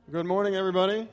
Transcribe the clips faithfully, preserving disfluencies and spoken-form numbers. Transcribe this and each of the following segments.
Good morning, everybody.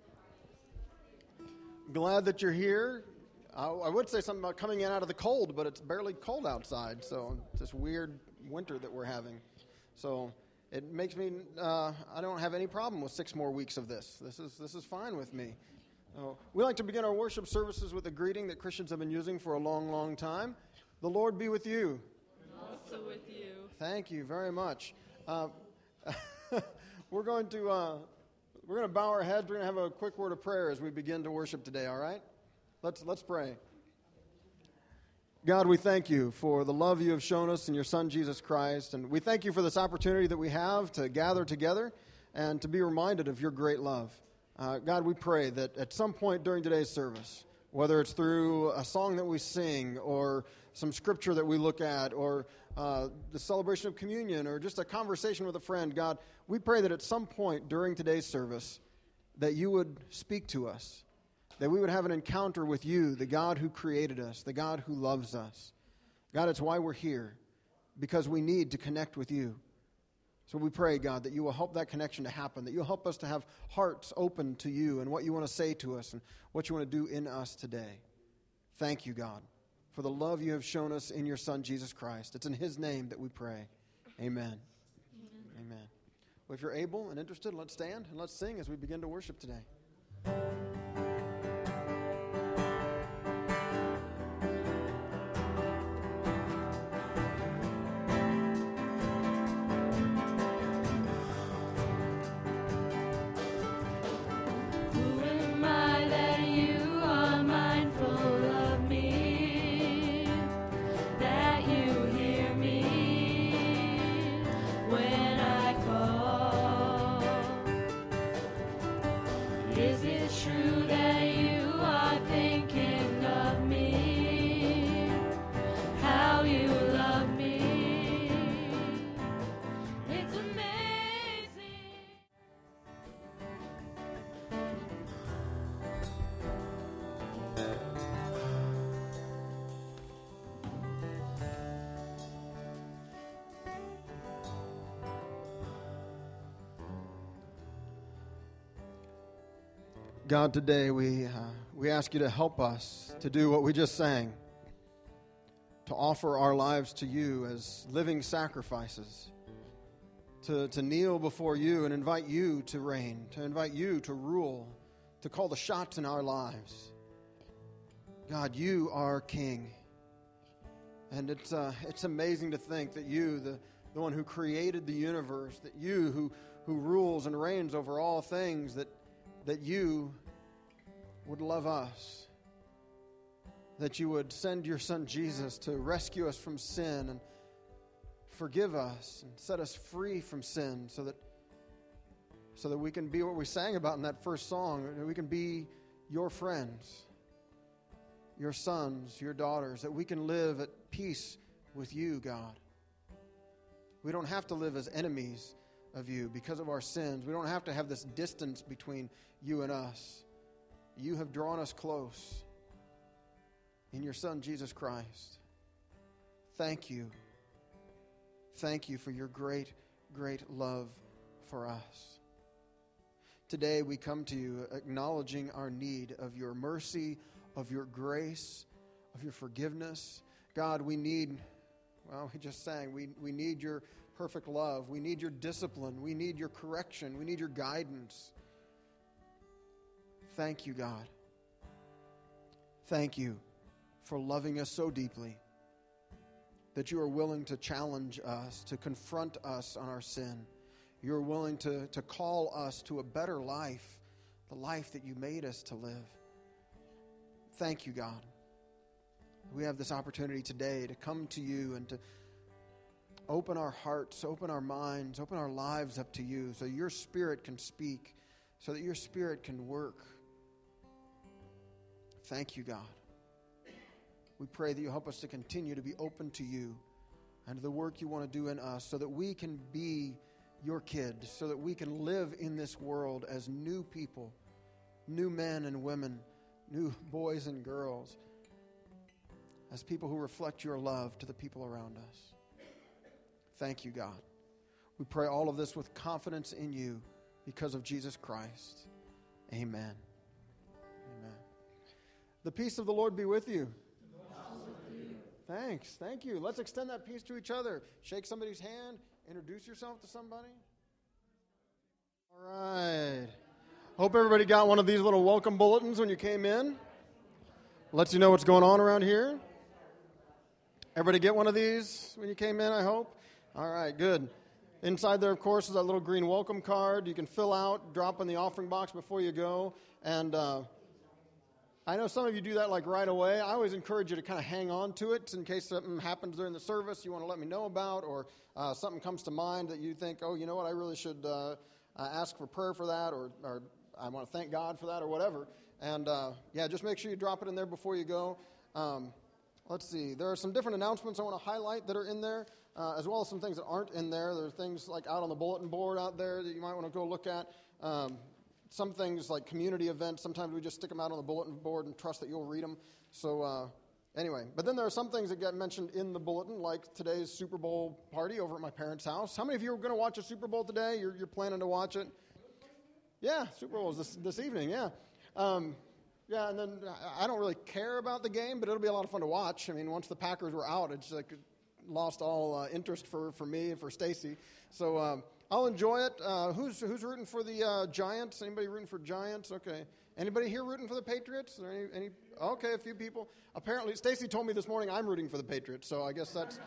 Glad that you're here. I, I would say something about coming in out of the cold, but it's barely cold outside, so it's this weird winter that we're having. So it makes me, uh, I don't have any problem with six more weeks of this. This is this is fine with me. Uh, we like to begin our worship services with a greeting that Christians have been using for a long, long time. The Lord be with you. And also with you. Thank you very much. Uh, we're going to... Uh, We're going to bow our heads. We're going to have a quick word of prayer as we begin to worship today, all right? Let's let's pray. God, we thank you for the love you have shown us in your Son, Jesus Christ. And we thank you for this opportunity that we have to gather together and to be reminded of your great love. Uh, God, we pray that at some point during today's service, whether it's through a song that we sing or some scripture that we look at or uh, the celebration of communion or just a conversation with a friend, God, we pray that at some point during today's service that you would speak to us, that we would have an encounter with you, the God who created us, the God who loves us. God, it's why we're here, because we need to connect with you. So we pray, God, that you will help that connection to happen, that you'll help us to have hearts open to you and what you want to say to us and what you want to do in us today. Thank you, God, for the love you have shown us in your Son, Jesus Christ. It's in his name that we pray. Amen. Amen. Amen. Well, if you're able and interested, let's stand and let's sing as we begin to worship today. God, today we uh, we ask you to help us to do what we just sang, to offer our lives to you as living sacrifices, to, to kneel before you and invite you to reign, to invite you to rule, to call the shots in our lives. God, you are King. And it's uh, it's amazing to think that you, the, the one who created the universe, that you who, who rules and reigns over all things, that that you would love us, that you would send your Son Jesus to rescue us from sin and forgive us and set us free from sin so that so that we can be what we sang about in that first song, that we can be your friends, your sons, your daughters, that we can live at peace with you, God. We don't have to live as enemies of you because of our sins. We don't have to have this distance between you and us. You have drawn us close in your Son, Jesus Christ. Thank you. Thank you for your great, great love for us. Today we come to you acknowledging our need of your mercy, of your grace, of your forgiveness. God, we need, well, we just sang, we, we need your perfect love. We need your discipline. We need your correction. We need your guidance. Thank you, God. Thank you for loving us so deeply that you are willing to challenge us, to confront us on our sin. You are willing to, to call us to a better life, the life that you made us to live. Thank you, God. We have this opportunity today to come to you and to open our hearts, open our minds, open our lives up to you so your Spirit can speak, so that your Spirit can work. Thank you, God. We pray that you help us to continue to be open to you and to the work you want to do in us so that we can be your kids, so that we can live in this world as new people, new men and women, new boys and girls, as people who reflect your love to the people around us. Thank you, God. We pray all of this with confidence in you because of Jesus Christ. Amen. Amen. The peace of the Lord be with you. Thanks. Thank you. Let's extend that peace to each other. Shake somebody's hand. Introduce yourself to somebody. All right. Hope everybody got one of these little welcome bulletins when you came in. Lets you know what's going on around here. Everybody get one of these when you came in, I hope? All right, good. Inside there, of course, is that little green welcome card. You can fill out, drop in the offering box before you go. And uh, I know some of you do that like right away. I always encourage you to kind of hang on to it in case something happens during the service you want to let me know about, or uh, something comes to mind that you think, oh, you know what, I really should uh, uh, ask for prayer for that, or, or I want to thank God for that, or whatever. And, uh, yeah, just make sure you drop it in there before you go. Um, let's see. There are some different announcements I want to highlight that are in there, uh, as well as some things that aren't in there. There are things like out on the bulletin board out there that you might want to go look at. Um, some things like community events, sometimes we just stick them out on the bulletin board and trust that you'll read them. So, uh, anyway. But then there are some things that get mentioned in the bulletin, like today's Super Bowl party over at my parents' house. How many of you are going to watch a Super Bowl today? You're, you're planning to watch it? Yeah, Super Bowl is this, this evening, yeah. Um, yeah, and then I don't really care about the game, but it'll be a lot of fun to watch. I mean, once the Packers were out, it's like lost all uh, interest for, for me and for Stacy. So um, I'll enjoy it. Uh, who's who's rooting for the uh, Giants? Anybody rooting for Giants? Okay. Anybody here rooting for the Patriots? Are there any, any? Okay, a few people. Apparently, Stacy told me this morning I'm rooting for the Patriots, so I guess that's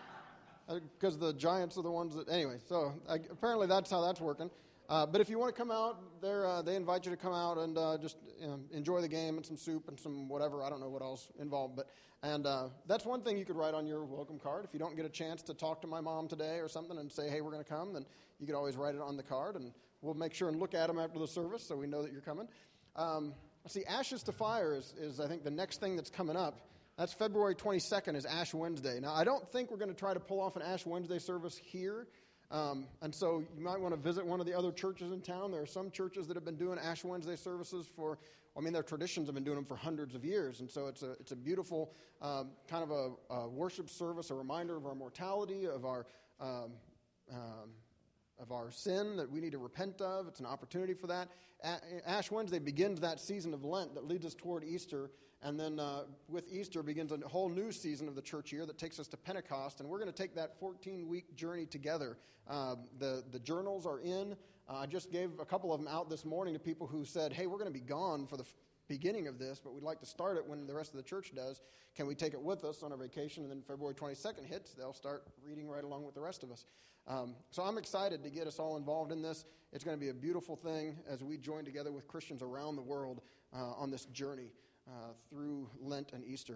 because the Giants are the ones that. Anyway, so I, apparently that's how that's working. Uh, but if you want to come out, uh, they invite you to come out and uh, just you know, enjoy the game and some soup and some whatever. I don't know what else involved. But and uh, that's one thing you could write on your welcome card. If you don't get a chance to talk to my mom today or something and say, hey, we're going to come, then you could always write it on the card. And we'll make sure and look at them after the service so we know that you're coming. Um, let's see, Ashes to Fire is, is, I think, the next thing that's coming up. That's February twenty-second is Ash Wednesday. Now, I don't think we're going to try to pull off an Ash Wednesday service here. Um, and so you might want to visit one of the other churches in town. There are some churches that have been doing Ash Wednesday services for, I mean, their traditions have been doing them for hundreds of years. And so it's a it's a beautiful um, kind of a, a worship service, a reminder of our mortality, of our um, um, of our sin that we need to repent of. It's an opportunity for that. A- Ash Wednesday begins that season of Lent that leads us toward Easter. And then uh, with Easter begins a whole new season of the church year that takes us to Pentecost. And we're going to take that fourteen-week journey together. Uh, the, the journals are in. Uh, I just gave a couple of them out this morning to people who said, hey, we're going to be gone for the f- beginning of this, but we'd like to start it when the rest of the church does. Can we take it with us on our vacation? And then February twenty-second hits, they'll start reading right along with the rest of us. Um, so I'm excited to get us all involved in this. It's going to be a beautiful thing as we join together with Christians around the world uh, on this journey. Uh, through Lent and Easter.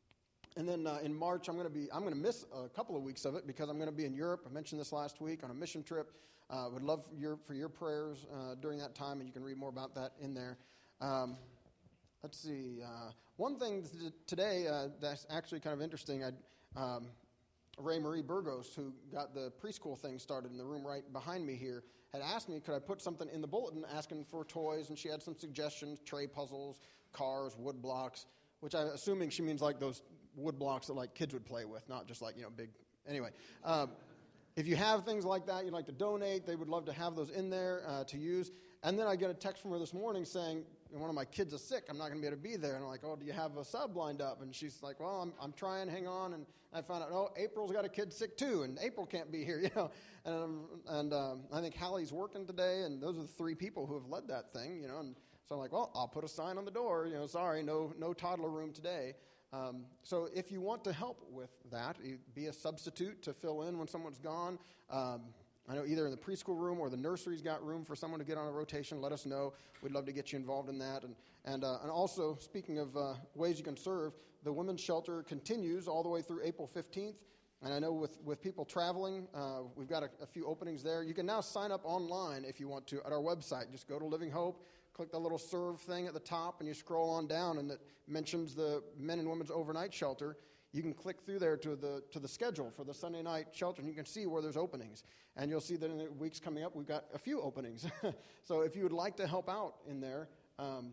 And then uh, in March, I'm going to be I'm going to miss a couple of weeks of it because I'm going to be in Europe. I mentioned this last week on a mission trip. Uh, would love your, for your prayers uh, during that time, and you can read more about that in there. Um, let's see. Uh, one thing th- today uh, that's actually kind of interesting. I, um, Ray Marie Burgos, who got the preschool thing started in the room right behind me here, had asked me could I put something in the bulletin asking for toys, and she had some suggestions: tray puzzles, cars, wood blocks, which I'm assuming she means like those wood blocks that like kids would play with, not just like, you know, big. Anyway, um, if you have things like that you'd like to donate, they would love to have those in there uh, to use. And then I get a text from her this morning saying, one of my kids is sick, I'm not going to be able to be there. And I'm like, oh, do you have a sub lined up? And she's like, well, I'm I'm trying, hang on. And I found out, oh, April's got a kid sick too, and April can't be here, you know. And um, and um, I think Hallie's working today, and those are the three people who have led that thing, you know. And so I'm like, well, I'll put a sign on the door, you know, sorry, no no toddler room today. Um, so if you want to help with that, be a substitute to fill in when someone's gone. Um, I know either in the preschool room or the nursery's got room for someone to get on a rotation. Let us know. We'd love to get you involved in that. And and uh, and also, speaking of uh, ways you can serve, the women's shelter continues all the way through April fifteenth. And I know with, with people traveling, uh, we've got a, a few openings there. You can now sign up online if you want to at our website. Just go to Living Hope, click the little serve thing at the top, and you scroll on down, and it mentions the men and women's overnight shelter. You can click through there to the to the schedule for the Sunday night shelter, and you can see where there's openings. And you'll see that in the weeks coming up, we've got a few openings. So if you would like to help out in there, um,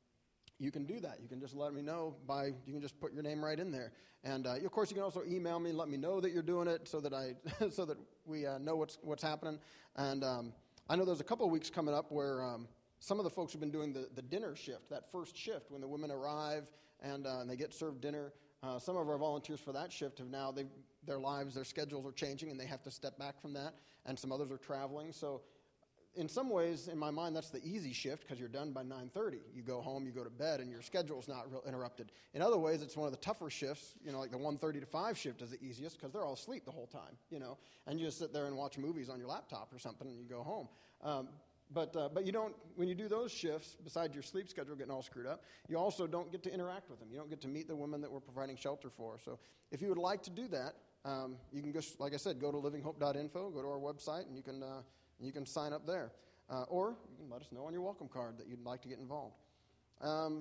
you can do that. You can just let me know by, you can just put your name right in there. And uh, of course, you can also email me and let me know that you're doing it so that I so that we uh, know what's what's happening. And um, I know there's a couple of weeks coming up where um, some of the folks have been doing the, the dinner shift, that first shift when the women arrive and, uh, and they get served dinner. Uh, some of our volunteers for that shift have now, their lives, their schedules are changing, and they have to step back from that, and some others are traveling. So in some ways, in my mind, that's the easy shift because you're done by nine thirty. You go home, you go to bed, and your schedule's not real interrupted. In other ways, it's one of the tougher shifts, you know, like the one thirty to five shift is the easiest because they're all asleep the whole time, you know, and you just sit there and watch movies on your laptop or something, and you go home. Um, But uh, but you don't, when you do those shifts, besides your sleep schedule getting all screwed up, you also don't get to interact with them. You don't get to meet the women that we're providing shelter for. So if you would like to do that, um, you can just, like I said, go to living hope dot info, go to our website, and you can uh, you can sign up there. Uh, or you can let us know on your welcome card that you'd like to get involved. Um,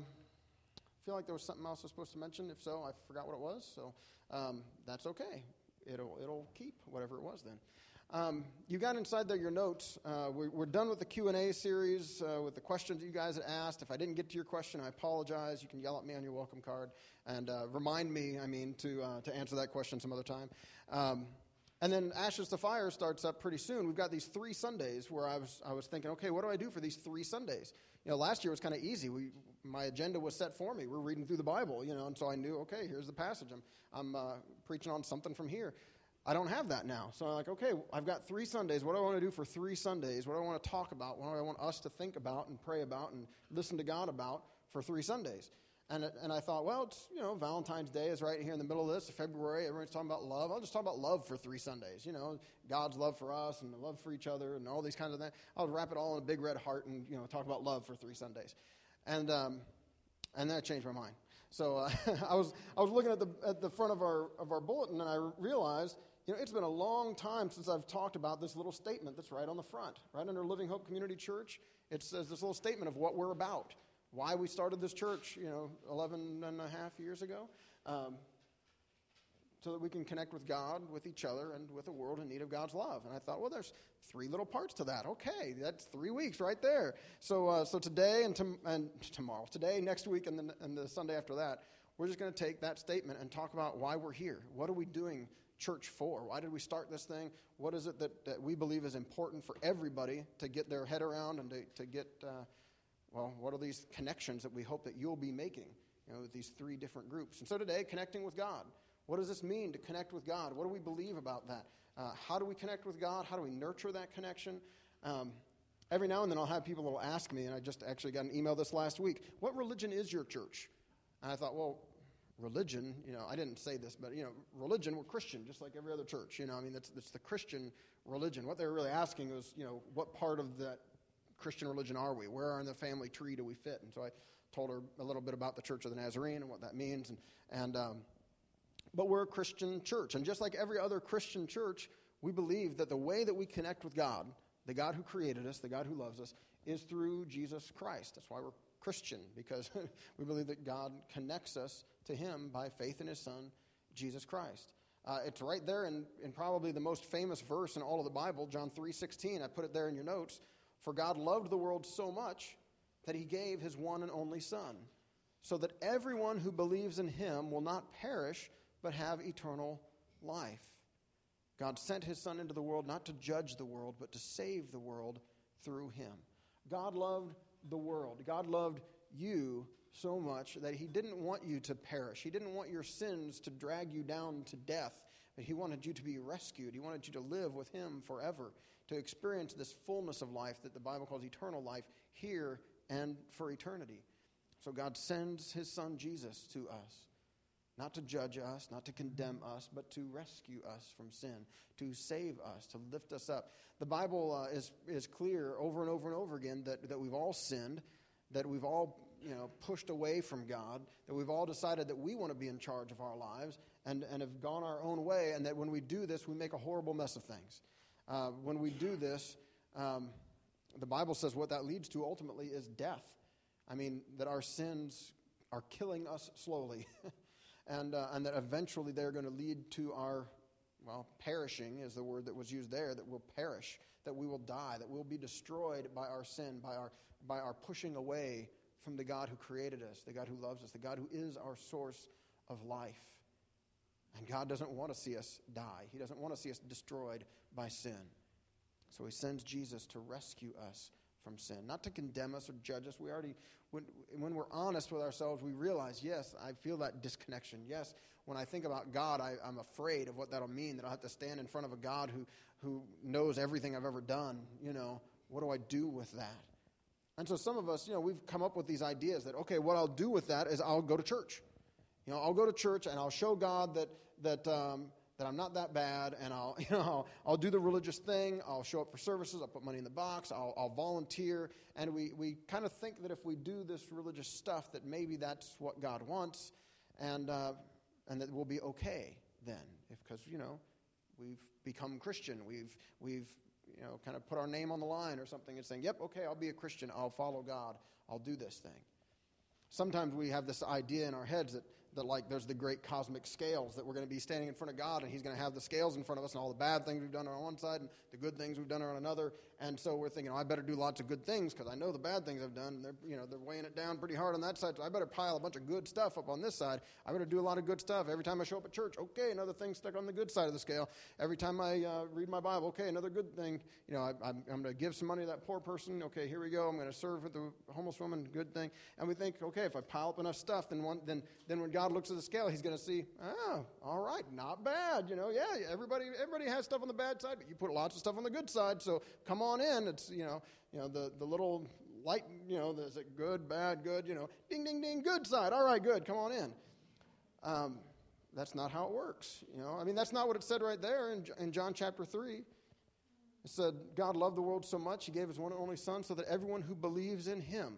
I feel like there was something else I was supposed to mention. If so, I forgot what it was. So um, that's okay. It'll it'll keep whatever it was then. Um, you got inside there your notes. Uh, we're, we're done with the Q and A series uh, with the questions that you guys had asked. If I didn't get to your question, I apologize. You can yell at me on your welcome card and uh, remind me, I mean, to uh, to answer that question some other time. Um, and then Ashes to Fire starts up pretty soon. We've got these three Sundays where I was I was thinking, okay, what do I do for these three Sundays? You know, last year was kind of easy. We my agenda was set for me. We're reading through the Bible, you know, and so I knew, okay, here's the passage. I'm I'm uh, preaching on something from here. I don't have that now. So I'm like, okay, I've got three Sundays. What do I want to do for three Sundays? What do I want to talk about? What do I want us to think about and pray about and listen to God about for three Sundays? And it, and I thought, well, it's, you know, Valentine's Day is right here in the middle of this, February. Everyone's talking about love. I'll just talk about love for three Sundays. You know, God's love for us and the love for each other and all these kinds of things. I'll wrap it all in a big red heart and, you know, talk about love for three Sundays. And um, and then I changed my mind. So uh, I was I was looking at the at the front of our of our bulletin, and I realized, you know, it's been a long time since I've talked about this little statement that's right on the front, right under Living Hope Community Church. It says this little statement of what we're about, why we started this church, you know, eleven and a half years ago, um, so that we can connect with God, with each other, and with a world in need of God's love. And I thought, well, there's three little parts to that. Okay, that's three weeks right there. So uh, so today and, to, and tomorrow, today, next week, and, then, and the Sunday after that, we're just going to take that statement and talk about why we're here. What are we doing church for? Why did we start this thing? What is it that, that we believe is important for everybody to get their head around and to, to get, uh, well, what are these connections that we hope that you'll be making, you know, with these three different groups? And so today, connecting with God. What does this mean to connect with God? What do we believe about that? Uh, how do we connect with God? How do we nurture that connection? Um, every now and then I'll have people that will ask me, and I just actually got an email this last week, what religion is your church? And I thought, well, religion, you know, I didn't say this, but, you know, religion, we're Christian, just like every other church. You know, I mean, that's, that's the Christian religion. What they were really asking was, you know, what part of that Christian religion are we? Where in the family tree do we fit? And so I told her a little bit about the Church of the Nazarene and what that means. And, and um, but we're a Christian church. And just like every other Christian church, we believe that the way that we connect with God, the God who created us, the God who loves us, is through Jesus Christ. That's why we're Christian, because we believe that God connects us to him by faith in his Son, Jesus Christ. Uh, it's right there in, in probably the most famous verse in all of the Bible, John three sixteen. I put it there in your notes. For God loved the world so much that he gave his one and only Son, so that everyone who believes in him will not perish, but have eternal life. God sent his Son into the world not to judge the world, but to save the world through him. God loved the world. God loved you so much that he didn't want you to perish. He didn't want your sins to drag you down to death, but he wanted you to be rescued. He wanted you to live with him forever, to experience this fullness of life that the Bible calls eternal life here and for eternity. So God sends his Son Jesus to us, not to judge us, not to condemn us, but to rescue us from sin, to save us, to lift us up. The Bible uh, is is clear over and over and over again that, that we've all sinned, that we've all you know pushed away from God, that we've all decided that we want to be in charge of our lives and, and have gone our own way, and that when we do this, we make a horrible mess of things. Uh, when we do this, um, the Bible says what that leads to ultimately is death. I mean, that our sins are killing us slowly. And uh, and that eventually they're going to lead to our, well, perishing is the word that was used there, that we'll perish, that we will die, that we'll be destroyed by our sin, by our by our pushing away from the God who created us, the God who loves us, the God who is our source of life. And God doesn't want to see us die. He doesn't want to see us destroyed by sin. So he sends Jesus to rescue us from sin, not to condemn us or judge us. We already, when, when we're honest with ourselves, we realize, yes, I feel that disconnection. Yes, when I think about God, I, I'm afraid of what that'll mean, that I'll have to stand in front of a God who, who knows everything I've ever done. You know, what do I do with that? And so some of us, you know, we've come up with these ideas that, okay, what I'll do with that is I'll go to church. You know, I'll go to church and I'll show God that that um, that I'm not that bad, and I'll, you know, I'll, I'll do the religious thing. I'll show up for services. I'll put money in the box. I'll, I'll volunteer. And we, we kind of think that if we do this religious stuff, that maybe that's what God wants, and uh, and that we'll be okay then, because you know, we've become Christian. We've we've you know kind of put our name on the line or something and saying, yep, okay, I'll be a Christian. I'll follow God. I'll do this thing. Sometimes we have this idea in our heads that, that like there's the great cosmic scales, that we're going to be standing in front of God and he's going to have the scales in front of us and all the bad things we've done are on one side and the good things we've done are on another. And so we're thinking, oh, I better do lots of good things because I know the bad things I've done. And they're, you know, they're weighing it down pretty hard on that side. So I better pile a bunch of good stuff up on this side. I better do a lot of good stuff. Every time I show up at church, okay, another thing stuck on the good side of the scale. Every time I uh, read my Bible, okay, another good thing. You know, I, I'm, I'm going to give some money to that poor person. Okay, here we go. I'm going to serve with the homeless woman, good thing. And we think, okay, if I pile up enough stuff, then one, then then when God looks at the scale, he's going to see, oh, all right, not bad. You know, yeah, everybody everybody has stuff on the bad side, but you put lots of stuff on the good side. So come on in. It's you know, you know the the little light. You know, is it good, bad, good? You know, ding, ding, ding, good side. All right, good. Come on in. Um, that's not how it works. You know, I mean, that's not what it said right there in in John chapter three. It said, God loved the world so much, he gave his one and only Son, so that everyone who believes in him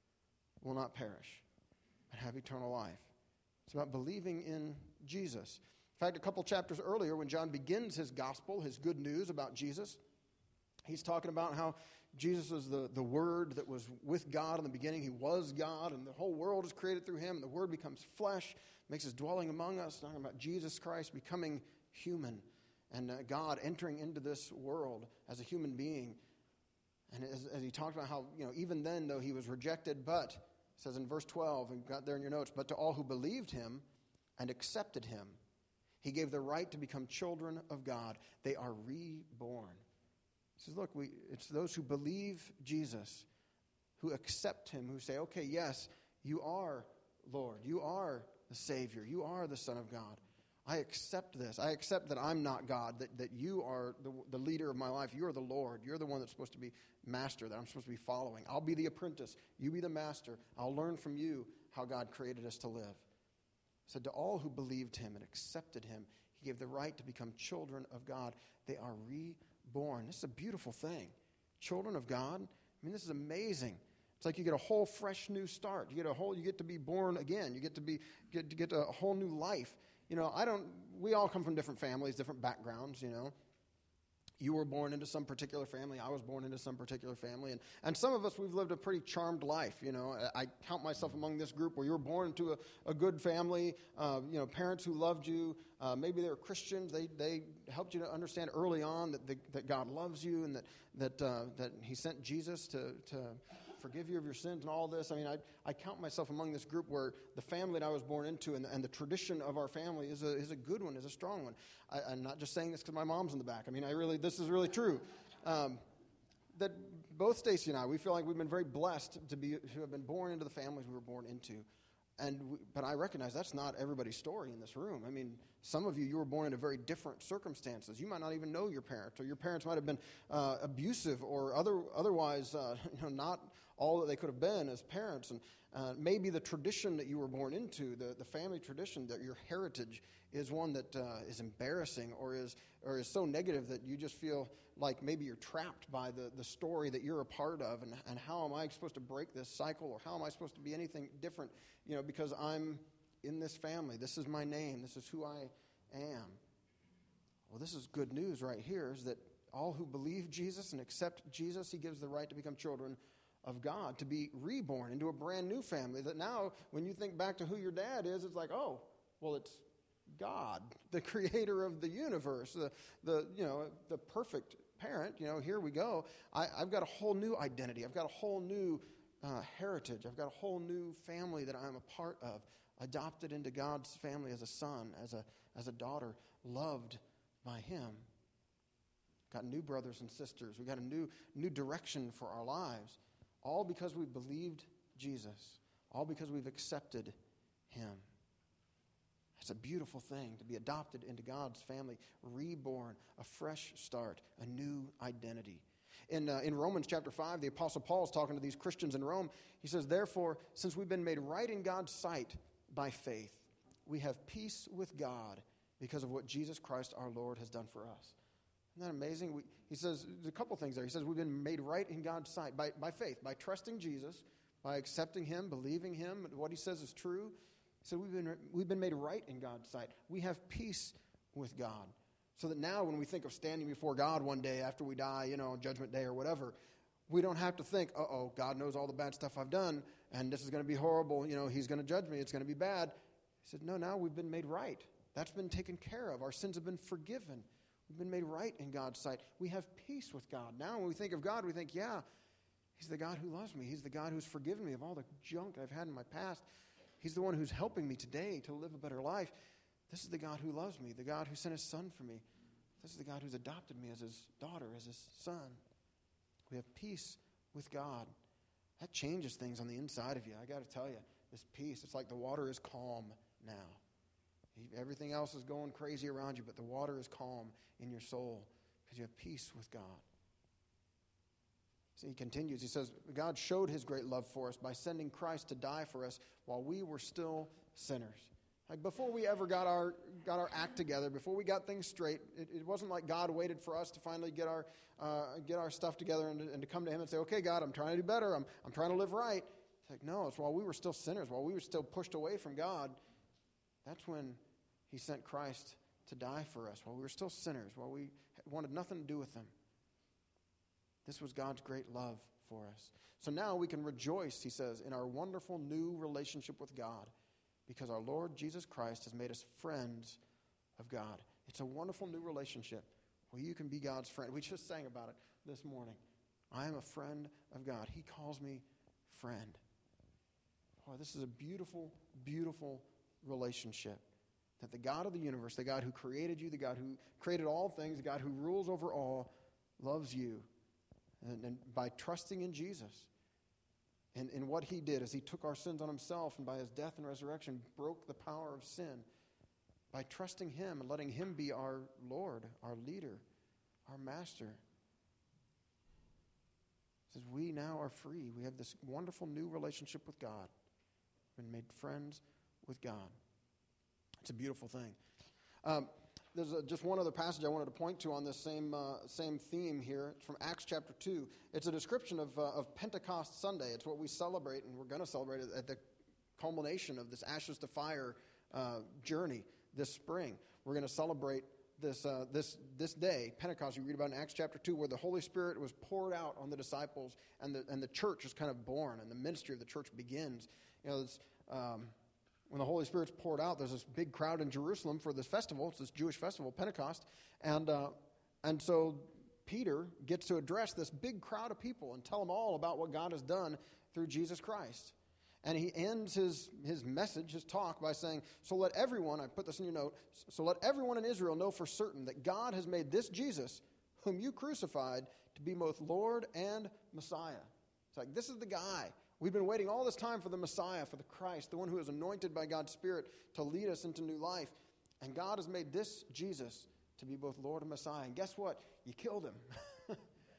will not perish, but have eternal life. It's about believing in Jesus. In fact, a couple chapters earlier, when John begins his gospel, his good news about Jesus, he's talking about how Jesus is the, the Word that was with God in the beginning. He was God, and the whole world is created through him, and the Word becomes flesh, makes his dwelling among us, talking about Jesus Christ becoming human, and uh, God entering into this world as a human being. And as, as he talked about how, you know, even then, though he was rejected, but, it says in verse twelve, and got there in your notes, but to all who believed him and accepted him, he gave the right to become children of God. They are reborn. He says, look, we, it's those who believe Jesus, who accept him, who say, okay, yes, you are Lord. You are the Savior. You are the Son of God. I accept this. I accept that I'm not God, that, that you are the, the leader of my life. You are the Lord. You're the one that's supposed to be master, that I'm supposed to be following. I'll be the apprentice. You be the master. I'll learn from you how God created us to live. He said, to all who believed him and accepted him, he gave the right to become children of God. They are reborn. This is a beautiful thing. Children of God. I mean, this is amazing. It's like you get a whole fresh new start. You get a whole. You get to be born again. You get to be get to get a whole new life. You know, I don't, we all come from different families, different backgrounds, you know. You were born into some particular family. I was born into some particular family. And, and some of us, we've lived a pretty charmed life, you know. I, I count myself among this group where you were born into a, a good family, uh, you know, parents who loved you. Uh, maybe they were Christians. They they helped you to understand early on that the, that God loves you and that that uh, that he sent Jesus to to forgive you of your sins and all this. I mean, I, I count myself among this group where the family that I was born into and, and the tradition of our family is a is a good one, is a strong one. I, I'm not just saying this because my mom's in the back. I mean, I really, this is really true. Um, that both Stacy and I, we feel like we've been very blessed to be to have been born into the families we were born into. And we, but I recognize that's not everybody's story in this room. I mean, some of you, you were born into very different circumstances. You might not even know your parents, or your parents might have been uh, abusive or other otherwise uh, you know, not all that they could have been as parents. And uh, maybe the tradition that you were born into, the, the family tradition, that your heritage is one that uh, is embarrassing or is or is so negative that you just feel like maybe you're trapped by the, the story that you're a part of. And, and how am I supposed to break this cycle, or how am I supposed to be anything different, you know, because I'm in this family. This is my name. This is who I am. Well, this is good news right here, is that all who believe Jesus and accept Jesus, he gives the right to become children of God, to be reborn into a brand new family. That now, when you think back to who your dad is, it's like, oh, well, it's God, the creator of the universe, the, the you know, the perfect parent. You know, here we go. I, I've got a whole new identity. I've got a whole new uh, heritage. I've got a whole new family that I'm a part of, adopted into God's family as a son, as a as a daughter, loved by him. got new brothers and sisters. We got a new, new direction for our lives, all because we've believed Jesus, all because we've accepted him. It's a beautiful thing to be adopted into God's family, reborn, a fresh start, a new identity. In, uh, in Romans chapter five, the Apostle Paul is talking to these Christians in Rome. He says, therefore, since we've been made right in God's sight by faith, we have peace with God because of what Jesus Christ our Lord has done for us. Isn't that amazing? We, he says, there's a couple things there. He says we've been made right in God's sight by, by faith, by trusting Jesus, by accepting him, believing him, what he says is true. So we've been, we've been made right in God's sight. We have peace with God. So that now when we think of standing before God one day after we die, you know, Judgment Day or whatever, we don't have to think, uh-oh, God knows all the bad stuff I've done, and this is going to be horrible. You know, he's going to judge me. It's going to be bad. He said, no, now we've been made right. That's been taken care of. Our sins have been forgiven. We've been made right in God's sight. We have peace with God. Now when we think of God, we think, yeah, he's the God who loves me. He's the God who's forgiven me of all the junk I've had in my past. He's the one who's helping me today to live a better life. This is the God who loves me, the God who sent his son for me. This is the God who's adopted me as his daughter, as his son. We have peace with God. That changes things on the inside of you. I got to tell you, this peace, it's like the water is calm now. Everything else is going crazy around you, but the water is calm in your soul because you have peace with God. So he continues, he says, God showed his great love for us by sending Christ to die for us while we were still sinners. Like before we ever got our got our act together, before we got things straight, it, it wasn't like God waited for us to finally get our uh, get our stuff together and to, and to come to him and say, okay, God, I'm trying to do better. I'm I'm trying to live right. It's like, no, it's while we were still sinners, while we were still pushed away from God, that's when he sent Christ to die for us, while we were still sinners, while we wanted nothing to do with him. This was God's great love for us. So now we can rejoice, he says, in our wonderful new relationship with God because our Lord Jesus Christ has made us friends of God. It's a wonderful new relationship where you can be God's friend. We just sang about it this morning. I am a friend of God. He calls me friend. Boy, this is a beautiful, beautiful relationship that the God of the universe, the God who created you, the God who created all things, the God who rules over all, loves you. And, and by trusting in Jesus and in what he did as he took our sins on himself and by his death and resurrection broke the power of sin, by trusting him and letting him be our Lord, our leader, our master, it says we now are free. We have this wonderful new relationship with God. We've been made friends with God. It's a beautiful thing. Um, There's a, just one other passage I wanted to point to on this same uh, same theme here. It's from Acts chapter two. It's a description of uh, of Pentecost Sunday. It's what we celebrate, and we're going to celebrate at the culmination of this Ashes to Fire uh, journey this spring. We're going to celebrate this uh, this this day, Pentecost. You read about in Acts chapter two, where the Holy Spirit was poured out on the disciples, and the and the church is kind of born, and the ministry of the church begins. You know, it's, um, when the Holy Spirit's poured out, there's this big crowd in Jerusalem for this festival. It's this Jewish festival, Pentecost. And uh, and so Peter gets to address this big crowd of people and tell them all about what God has done through Jesus Christ. And he ends his, his message, his talk, by saying, so let everyone, I put this in your note, so let everyone in Israel know for certain that God has made this Jesus, whom you crucified, to be both Lord and Messiah. It's like, this is the guy. We've been waiting all this time for the Messiah, for the Christ, the one who is anointed by God's Spirit to lead us into new life. And God has made this Jesus to be both Lord and Messiah. And guess what? You killed him.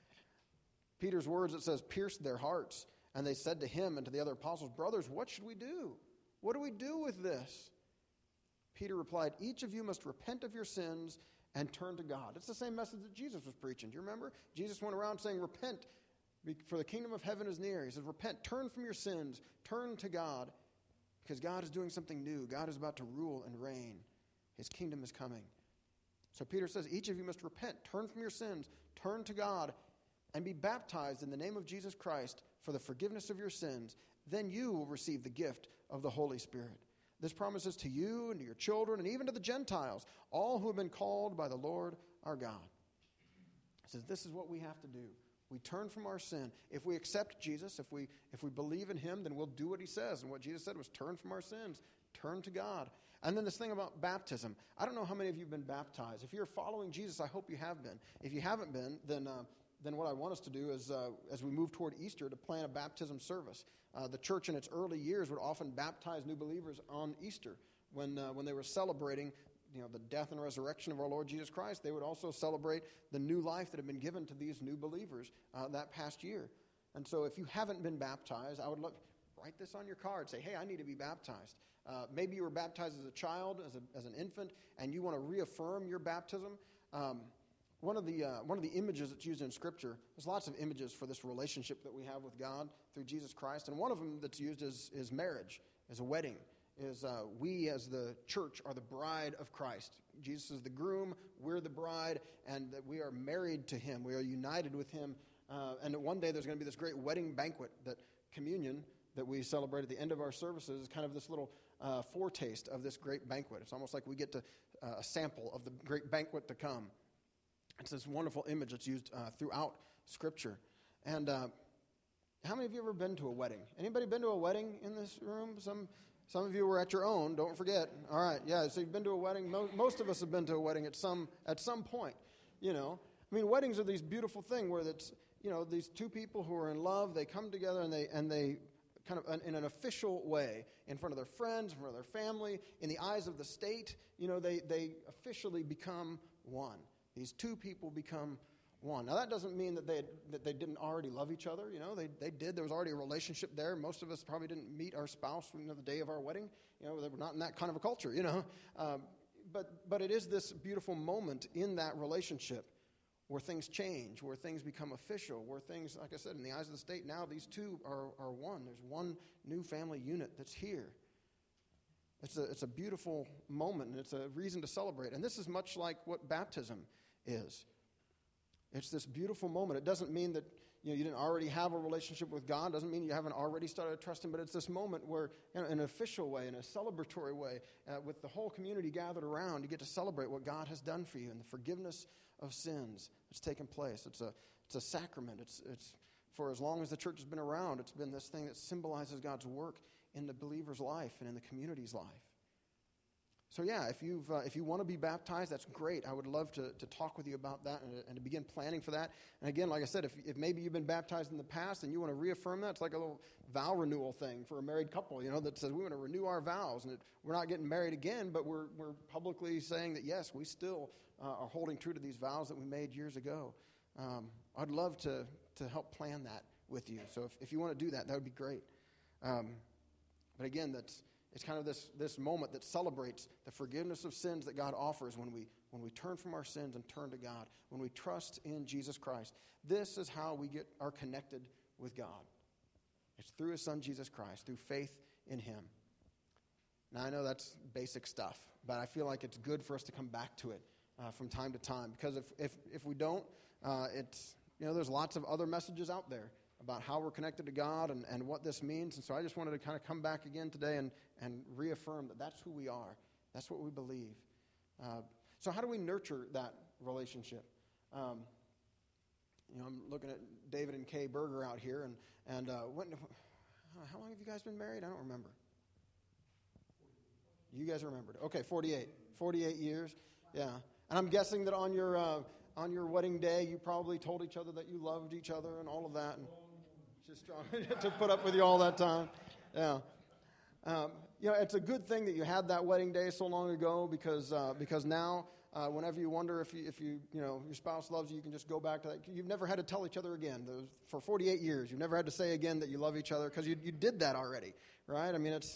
Peter's words, it says, pierced their hearts. And they said to him and to the other apostles, brothers, what should we do? What do we do with this? Peter replied, each of you must repent of your sins and turn to God. It's the same message that Jesus was preaching. Do you remember? Jesus went around saying, repent, for the kingdom of heaven is near. He says, repent, turn from your sins, turn to God, because God is doing something new. God is about to rule and reign. His kingdom is coming. So Peter says, each of you must repent, turn from your sins, turn to God, and be baptized in the name of Jesus Christ for the forgiveness of your sins. Then you will receive the gift of the Holy Spirit. This promise is to you and to your children and even to the Gentiles, all who have been called by the Lord our God. He says, this is what we have to do. We turn from our sin. If we accept Jesus, if we if we believe in him, then we'll do what he says. And what Jesus said was turn from our sins, turn to God. And then this thing about baptism. I don't know how many of you have been baptized. If you're following Jesus, I hope you have been. If you haven't been, then uh, then what I want us to do is, uh, as we move toward Easter, to plan a baptism service. Uh, the church in its early years would often baptize new believers on Easter. When uh, when they were celebrating, you know, the death and resurrection of our Lord Jesus Christ, they would also celebrate the new life that had been given to these new believers uh, that past year. And so if you haven't been baptized, I would love, write this on your card. Say, hey, I need to be baptized. Uh, maybe you were baptized as a child, as, a, as an infant, and you want to reaffirm your baptism. Um, one of the uh, one of the images that's used in Scripture, there's lots of images for this relationship that we have with God through Jesus Christ, and one of them that's used is, is marriage, is a wedding. Is uh, we as the church are the bride of Christ. Jesus is the groom, we're the bride, and that we are married to him. We are united with him. Uh, and one day there's going to be this great wedding banquet, that communion that we celebrate at the end of our services is kind of this little uh, foretaste of this great banquet. It's almost like we get to uh, a sample of the great banquet to come. It's this wonderful image that's used uh, throughout Scripture. And uh, how many of you have ever been to a wedding? Anybody been to a wedding in this room? Some some of you were at your own, don't forget. All right, yeah, so you've been to a wedding. Mo- most of us have been to a wedding at some at some point, you know. I mean, weddings are these beautiful thing where it's, you know, these two people who are in love, they come together and they and they kind of in an official way, in front of their friends, in front of their family, in the eyes of the state, you know, they, they officially become one. These two people become one. Now, that doesn't mean that they that they didn't already love each other. You know, they they did. There was already a relationship there. Most of us probably didn't meet our spouse, you know, the day of our wedding. You know, they were not in that kind of a culture, you know. Um, but but it is this beautiful moment in that relationship where things change, where things become official, where things, like I said, in the eyes of the state, now these two are, are one. There's one new family unit that's here. It's a, it's a beautiful moment, and it's a reason to celebrate. And this is much like what baptism is. It's this beautiful moment. It doesn't mean that, you know, you didn't already have a relationship with God. It doesn't mean you haven't already started to trust him, but it's this moment where, you know, in an official way, in a celebratory way, uh, with the whole community gathered around, you get to celebrate what God has done for you and the forgiveness of sins that's taken place. It's a it's a sacrament. It's it's for as long as the church has been around, it's been this thing that symbolizes God's work in the believer's life and in the community's life. So yeah, if you've uh, if you want to be baptized, that's great. I would love to, to talk with you about that and, and to begin planning for that. And again, like I said, if, if maybe you've been baptized in the past and you want to reaffirm that, it's like a little vow renewal thing for a married couple, you know, that says we want to renew our vows. And it, we're not getting married again, but we're we're publicly saying that, yes, we still uh, are holding true to these vows that we made years ago. Um, I'd love to, to help plan that with you. So if, if you want to do that, that would be great. Um, but again, that's... It's kind of this, this moment that celebrates the forgiveness of sins that God offers when we when we turn from our sins and turn to God, when we trust in Jesus Christ. This is how we get are connected with God. It's through his son, Jesus Christ, through faith in him. Now, I know that's basic stuff, but I feel like it's good for us to come back to it uh, from time to time, because if if, if we don't, uh, it's, you know, there's lots of other messages out there about how we're connected to God and, and what this means. And so I just wanted to kind of come back again today and, and reaffirm that that's who we are. That's what we believe. Uh, so how do we nurture that relationship? Um, you know, I'm looking at David and Kay Berger out here. And, and uh, when, how long have you guys been married? I don't remember. You guys remembered. Okay, forty-eight. forty-eight years. Yeah. And I'm guessing that on your uh, on your wedding day, you probably told each other that you loved each other and all of that. And just trying to put up with you all that time. Yeah. Um, you know, it's a good thing that you had that wedding day so long ago, because uh, because now, uh, whenever you wonder if you, if you, you know, your spouse loves you, you can just go back to that. You've never had to tell each other again. Those, for forty-eight years, you've never had to say again that you love each other, because you you did that already, right? I mean, it's...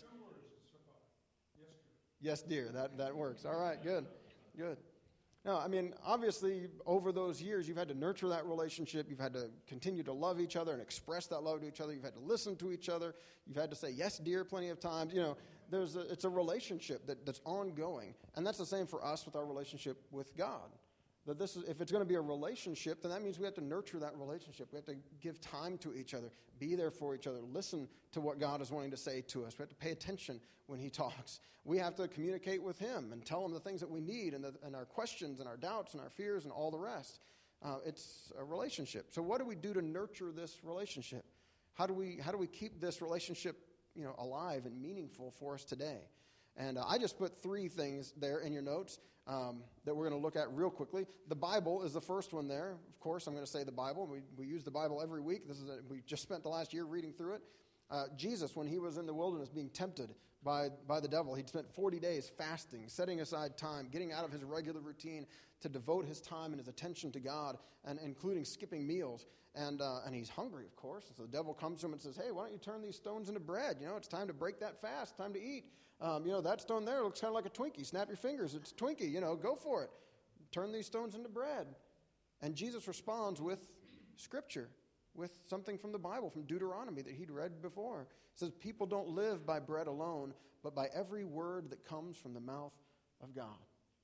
Yes, dear. That, that works. All right, good, good. No, I mean, obviously, over those years, you've had to nurture that relationship. You've had to continue to love each other and express that love to each other. You've had to listen to each other. You've had to say, yes, dear, plenty of times. You know, there's a, it's a relationship that, that's ongoing. And that's the same for us with our relationship with God. That this is, if it's going to be a relationship, then that means we have to nurture that relationship. We have to give time to each other, be there for each other, listen to what God is wanting to say to us. We have to pay attention when he talks. We have to communicate with him and tell him the things that we need and, the, and our questions and our doubts and our fears and all the rest. Uh, it's a relationship. So what do we do to nurture this relationship? How do we how do we keep this relationship, you know, alive and meaningful for us today? And uh, I just put three things there in your notes um, that we're going to look at real quickly. The Bible is the first one there. Of course, I'm going to say the Bible. We, we use the Bible every week. This is a, we just spent the last year reading through it. Uh, Jesus, when he was in the wilderness being tempted by, by the devil, he'd spent forty days fasting, setting aside time, getting out of his regular routine to devote his time and his attention to God, and including skipping meals. And uh, and he's hungry, of course. So the devil comes to him and says, hey, why don't you turn these stones into bread? You know, it's time to break that fast, time to eat. Um, you know, that stone there looks kind of like a Twinkie. Snap your fingers. It's a Twinkie. You know, go for it. Turn these stones into bread. And Jesus responds with Scripture, with something from the Bible, from Deuteronomy that he'd read before. It says, people don't live by bread alone, but by every word that comes from the mouth of God.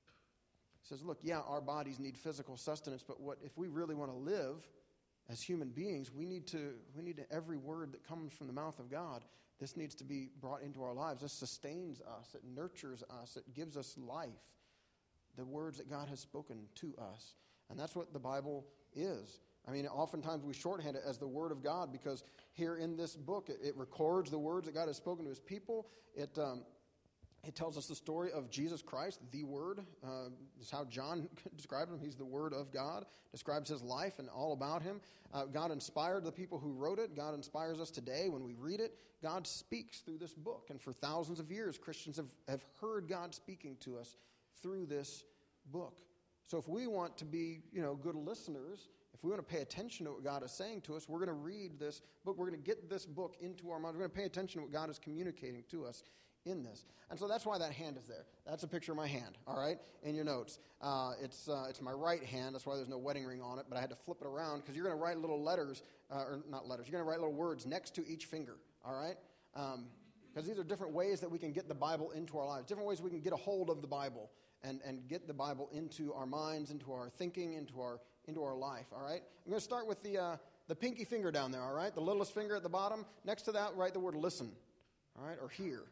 It says, look, yeah, our bodies need physical sustenance, but what if we really want to live as human beings, we need to, we need to, every word that comes from the mouth of God, this needs to be brought into our lives. This sustains us. It nurtures us. It gives us life. The words that God has spoken to us. And that's what the Bible is. I mean, oftentimes we shorthand it as the Word of God because here in this book, it, it records the words that God has spoken to His people. It um, it tells us the story of Jesus Christ, the Word. Uh, this is how John describes Him. He's the Word of God. Describes His life and all about Him. Uh, God inspired the people who wrote it. God inspires us today when we read it. God speaks through this book. And for thousands of years, Christians have, have heard God speaking to us through this book. So if we want to be, you know, good listeners, if we want to pay attention to what God is saying to us, we're going to read this book. We're going to get this book into our minds. We're going to pay attention to what God is communicating to us in this. And so that's why that hand is there. That's a picture of my hand, all right, in your notes. Uh, it's uh, it's my right hand. That's why there's no wedding ring on it, but I had to flip it around because you're going to write little letters, uh, or not letters, you're going to write little words next to each finger, all right? Because um, these are different ways that we can get the Bible into our lives, different ways we can get a hold of the Bible and, and get the Bible into our minds, into our thinking, into our into our life, all right? I'm going to start with the uh, the pinky finger down there, all right? The littlest finger at the bottom. Next to that, write the word listen, all right, or hear.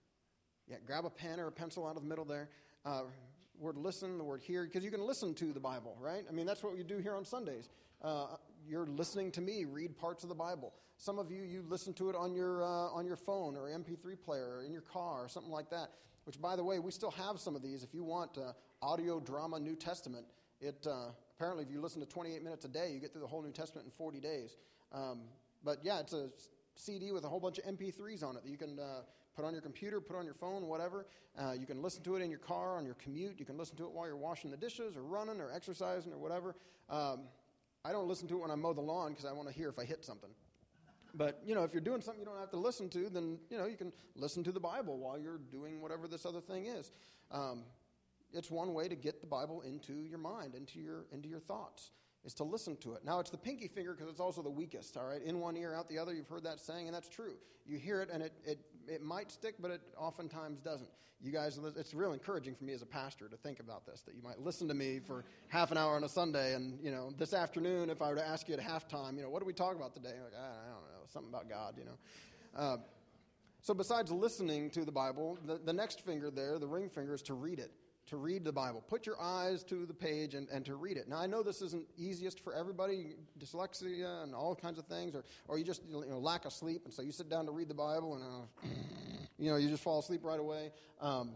Yeah, grab a pen or a pencil out of the middle there. Uh, word listen, the word hear, because you can listen to the Bible, right? I mean, that's what you do here on Sundays. Uh, you're listening to me read parts of the Bible. Some of you, you listen to it on your uh, on your phone or M P three player or in your car or something like that, which, by the way, we still have some of these. If you want uh, audio drama New Testament, it uh, apparently if you listen to twenty-eight minutes a day, you get through the whole New Testament in forty days. Um, but, yeah, it's a C D with a whole bunch of M P threes on it that you can uh, put on your computer, put on your phone, whatever. Uh, you can listen to it in your car, on your commute. You can listen to it while you're washing the dishes or running or exercising or whatever. Um, I don't listen to it when I mow the lawn because I want to hear if I hit something. But, you know, if you're doing something you don't have to listen to, then, you know, you can listen to the Bible while you're doing whatever this other thing is. Um, it's one way to get the Bible into your mind, into your into your thoughts, is to listen to it. Now, it's the pinky finger because it's also the weakest, all right? In one ear, out the other. You've heard that saying, and that's true. You hear it, and it, it, it might stick, but it oftentimes doesn't. You guys, it's real encouraging for me as a pastor to think about this, that you might listen to me for half an hour on a Sunday, and, you know, this afternoon, if I were to ask you at halftime, you know, what do we talk about today? You're like, I don't know, something about God, you know. Uh, so besides listening to the Bible, the, the next finger there, the ring finger, is to read it. To read the Bible. Put your eyes to the page and, and to read it. Now, I know this isn't easiest for everybody, dyslexia and all kinds of things, or or you just you know lack of sleep, and so you sit down to read the Bible, and uh, you know you just fall asleep right away. Um,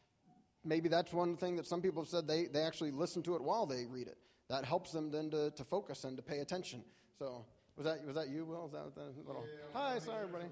maybe that's one thing that some people have said they, they actually listen to it while they read it. That helps them then to, to focus and to pay attention. So, was that was that you, Will? Is that what that little? Yeah, hi, sorry, everybody.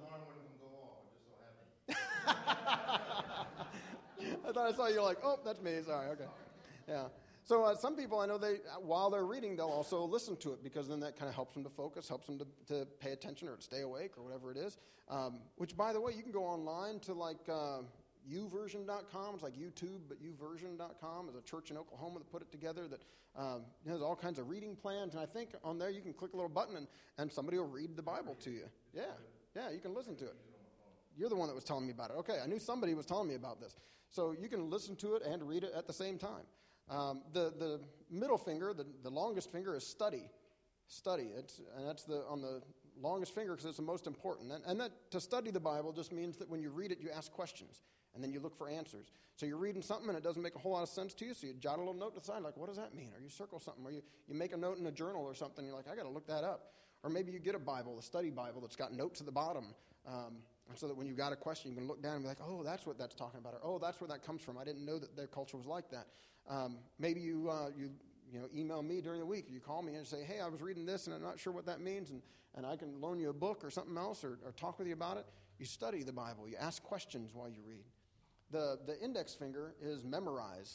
I thought I saw you like, oh, that's me. Sorry, okay. Yeah. So uh, some people, I know, they while they're reading, they'll also listen to it because then that kind of helps them to focus, helps them to, to pay attention or to stay awake or whatever it is. Um, which, by the way, you can go online to like uh, u version dot com. It's like YouTube, but u version dot com is a church in Oklahoma that put it together that um, has all kinds of reading plans. And I think on there you can click a little button and, and somebody will read the Bible to you. Yeah. Yeah, you can listen to it. You're the one that was telling me about it. Okay, I knew somebody was telling me about this. So you can listen to it and read it at the same time. Um, the the middle finger, the, the longest finger, is study. Study. It's, and that's the on the longest finger because it's the most important. And, and that to study the Bible just means that when you read it, you ask questions, and then you look for answers. So you're reading something, and it doesn't make a whole lot of sense to you, so you jot a little note to the side, like, what does that mean? Or you circle something, or you, you make a note in a journal or something, you're like, I got to look that up. Or maybe you get a Bible, a study Bible, that's got notes at the bottom Um, and so that when you've got a question, you can look down and be like, oh, that's what that's talking about. Or, oh, that's where that comes from. I didn't know that their culture was like that. Um, maybe you, uh, you you know, email me during the week. You call me and say, hey, I was reading this and I'm not sure what that means, and, and I can loan you a book or something else or, or talk with you about it. You study the Bible. You ask questions while you read. The, the index finger is memorize.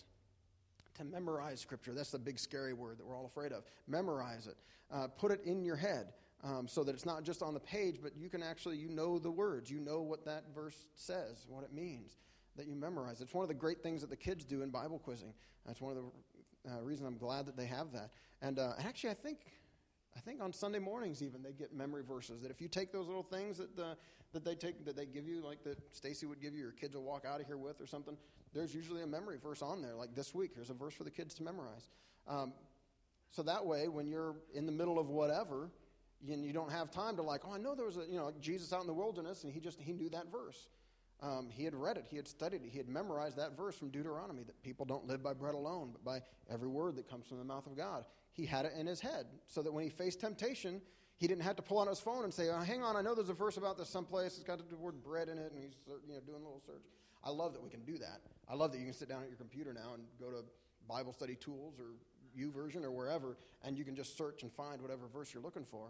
To memorize Scripture. That's the big scary word that we're all afraid of. Memorize it. Uh, put it in your head um, so that it's not just on the page, but you can actually, you know the words. You know what that verse says, what it means, that you memorize. It's one of the great things that the kids do in Bible quizzing. That's one of the uh, reasons I'm glad that they have that. And uh, actually, I think... I think on Sunday mornings even they get memory verses that if you take those little things that uh, that they take that they give you, like that Stacy would give you, your kids will walk out of here with or something, there's usually a memory verse on there. Like this week, here's a verse for the kids to memorize. Um, so that way, when you're in the middle of whatever, you, you don't have time to like, oh, I know there was a, you know, like Jesus out in the wilderness, and he just he knew that verse. Um, he had read it, he had studied it, he had memorized that verse from Deuteronomy that people don't live by bread alone, but by every word that comes from the mouth of God. He had it in his head so that when he faced temptation, he didn't have to pull out his phone and say, oh, hang on, I know there's a verse about this someplace. It's got the word bread in it, and he's you know doing a little search. I love that we can do that. I love that you can sit down at your computer now and go to Bible Study Tools or YouVersion or wherever, and you can just search and find whatever verse you're looking for.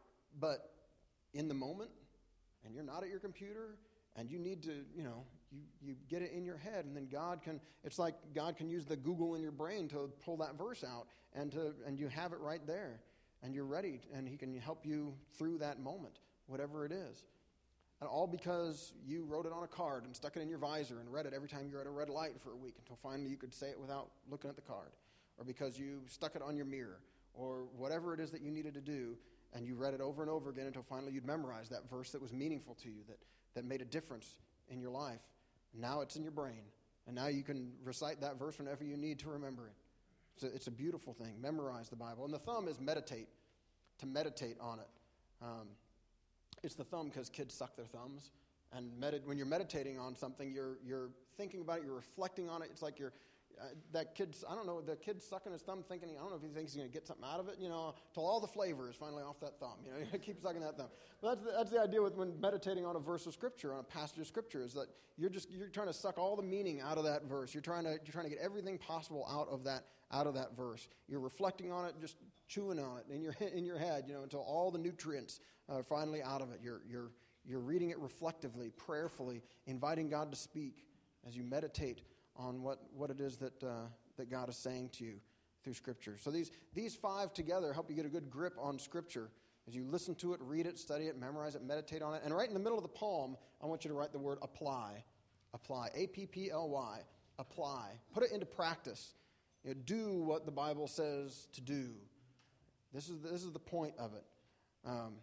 But in the moment, and you're not at your computer, and you need to, you know, you, you get it in your head, and then God can, it's like God can use the Google in your brain to pull that verse out, and to and you have it right there, and you're ready, and he can help you through that moment, whatever it is. And all because you wrote it on a card and stuck it in your visor and read it every time you're at a red light for a week until finally you could say it without looking at the card. Or because you stuck it on your mirror, or whatever it is that you needed to do, and you read it over and over again until finally you'd memorize that verse that was meaningful to you, that that made a difference in your life. Now it's in your brain. And now you can recite that verse whenever you need to remember it. So it's a beautiful thing. Memorize the Bible. And the thumb is meditate, to meditate on it. Um, it's the thumb because kids suck their thumbs. And med- when you're meditating on something, you're you're thinking about it, you're reflecting on it. It's like you're, uh, that kid's, I don't know, the kid's sucking his thumb thinking, I don't know if he thinks he's going to get something out of it, you know, till all the flavor is finally off that thumb. You know, you keep sucking that thumb. But that's the, that's the idea with when meditating on a verse of Scripture, on a passage of Scripture, is that you're just, you're trying to suck all the meaning out of that verse. You're trying to, you're trying to get everything possible out of that, out of that verse. You're reflecting on it, just chewing on it in your, in your head, you know, until all the nutrients are finally out of it. You're, you're, you're reading it reflectively, prayerfully, inviting God to speak as you meditate on what, what it is that uh, that God is saying to you through Scripture. So these these five together help you get a good grip on Scripture. As you listen to it, read it, study it, memorize it, meditate on it. And right in the middle of the palm, I want you to write the word apply. Apply. A P P L Y. Apply. Put it into practice. You know, do what the Bible says to do. This is the, this is the point of it. Um,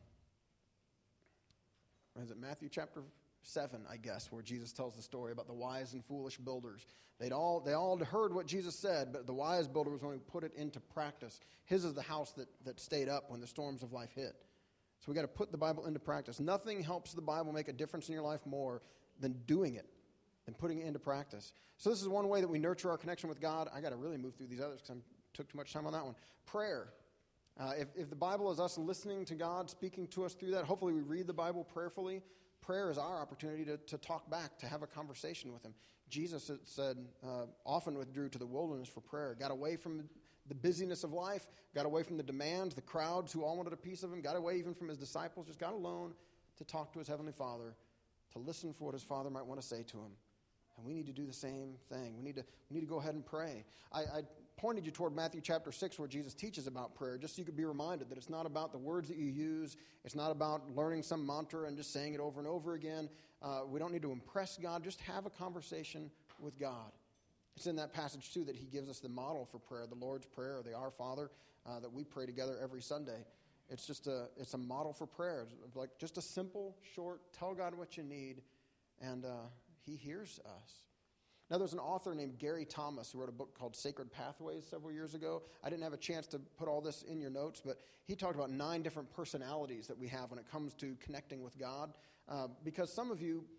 what is it? Matthew chapter seven, I guess, where Jesus tells the story about the wise and foolish builders. They'd all they all heard what Jesus said, but the wise builder was one who put it into practice. His is the house that, that stayed up when the storms of life hit. So we got to put the Bible into practice. Nothing helps the Bible make a difference in your life more than doing it, than putting it into practice. So this is one way that we nurture our connection with God. I got to really move through these others because I took too much time on that one. Prayer. Uh, if, if the Bible is us listening to God, speaking to us through that, hopefully we read the Bible prayerfully. Prayer is our opportunity to, to talk back, to have a conversation with him. Jesus said, uh, often withdrew to the wilderness for prayer, got away from the busyness of life, got away from the demands, the crowds who all wanted a piece of him, got away even from his disciples, just got alone to talk to his heavenly Father, to listen for what his Father might want to say to him. And we need to do the same thing. We need to we need to go ahead and pray. I, I pointed you toward Matthew chapter six, where Jesus teaches about prayer, just so you could be reminded that it's not about the words that you use. It's not about learning some mantra and just saying it over and over again. Uh, we don't need to impress God. Just have a conversation with God. It's in that passage, too, that he gives us the model for prayer, the Lord's Prayer, or the Our Father, uh, that we pray together every Sunday. It's just a it's a model for prayer. It's like just a simple, short, tell God what you need, and uh, he hears us. Now, there's an author named Gary Thomas who wrote a book called Sacred Pathways several years ago. I didn't have a chance to put all this in your notes, but he talked about nine different personalities that we have when it comes to connecting with God. Uh, because some of you